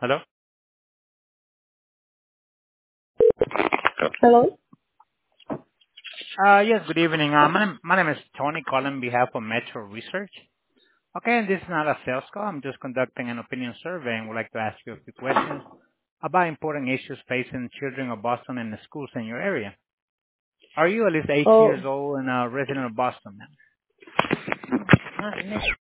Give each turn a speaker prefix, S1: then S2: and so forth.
S1: Hello?
S2: Hello?
S1: Yes, good evening. My name is Tony calling on behalf of Metro Research. Okay, and this is not a sales call. I'm just conducting an opinion survey and would like to ask you a few questions about important issues facing children of Boston and the schools in your area. Are you at least 18
S2: Oh,
S1: years old and a resident of Boston, ma'am?